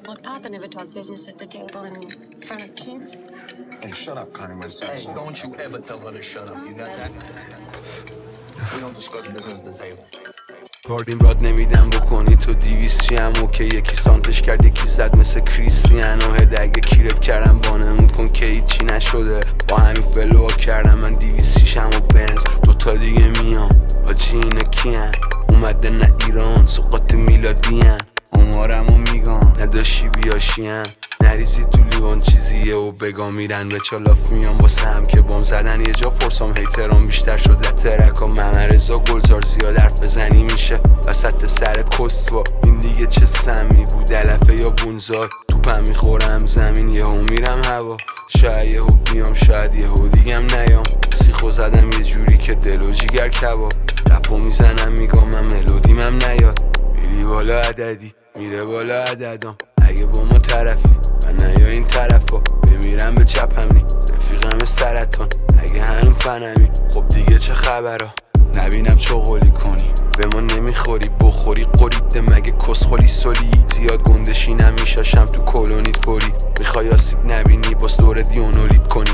Well, Papa never talked business at the table in front of kids. Hey, shut up, Connie Mercedes. Hey, don't you ever tell her to shut up. You got that? We don't discuss business at the table. باردیم راد نمیدم بکنی تو 200 چیم اوکی یکی سانتش کرد یکی زد مثل کریستیانو هده اگه کیرت کردم بانمون کن که هیچی نشده با همین فلوها کردم من 206 و بنز دوتا دیگه میام حاجی اینا کیان اومده نه ایران سقاط میلادیان عمارمو میگم نداشی بیاشیان نریزی تو لیوان چیزیه و بگا میرن به چالاف میان واسه هم که بام زدن یه جا فرسام هیترام بیشتر شد لترکا ممرزا گلزار زیاد حرف بزنی میشه وسط سرت کسوا این دیگه چه سمی بود علفه یا بونزار توپم میخورم زمین یهو میرم هوا شاید یهو بیام شاید یهو دیگم نیام سیخو زدم یه جوری که دل و جیگر کباب رپو میزنم میگم من ملودیمم نیاد میری بالا عددی میره بالا عددام اگه با ما طرفی من نیا این طرفا بمیرم به چپمی رفیقم سرطان اگه هنو فنمی خب دیگه چه خبرا نبینم چغلی کنی به ما نمیخوری بخوری قریده مگه کسخولی سولی زیاد گندشی نمیشاشم تو کلونیت فوری میخوای آسیب نبینی باز دور دیونولید کنی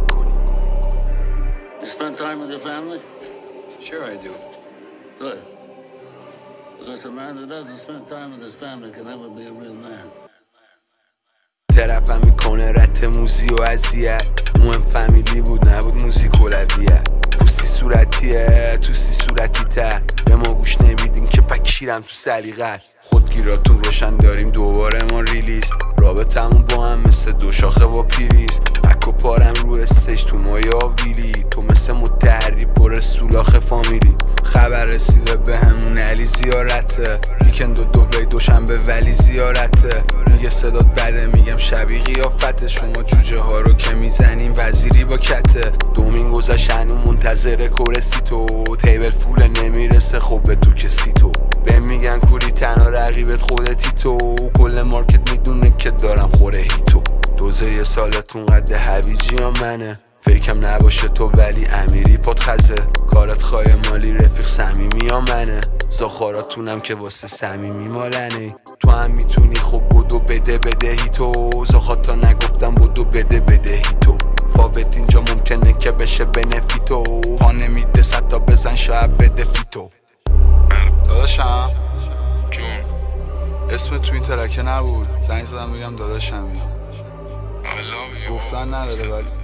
You spend time with your family? Sure I do. Good. Because a man who doesn't spend time with his family can never be a real man. ترپم میکنه رت موزی و اذیت مهم فامیلی بود نبود موزیک اولویت پوستی صورتیه توستی صورتی تر به ما گوش نمیدین که پکیرم تو سلیقت خودگیراتون روشن داریم دوباره ما ریلیز رابطمون با هم مثل دو شاخه با پیریز پک و پارم رو استش تو مایا ویلی تو مثل متحری پر سولاخ فامیلی خبر رسیده به همون علی زیارته ویکند و دوبی دوشنبه ولی زیارته میگه صدات بده میگم شبیه قیافته شما جوجه ها رو که میزنیم وزیری با کته دومین گذشت هنو منتظر کورسی تو تیبل فول نمیرسه خب به تو کسی تو به میگن کوری تنها رقیبت خودتی تو کل مارکت میدونه که دارم خوره هیتو دوزه یه سالتون قد هویجی ها منه فکرم نباشه تو ولی امیری پاد خزه کارت خواهی مالی رفیق صمیمی ها منه زاخاراتونم که واسه صمیمی مالنه تو هم میتونی خب بدو بده بدهی تو زاخاتا نگفتم بدو بده بدهی تو فابت اینجا ممکنه که بشه بنفیتو پا نمیده صد تا بزن شاید بده فیتو داداشم جون اسم تو این ترکه نبود زنگ زدم بگم داداشم I love you گفتن نداره ولی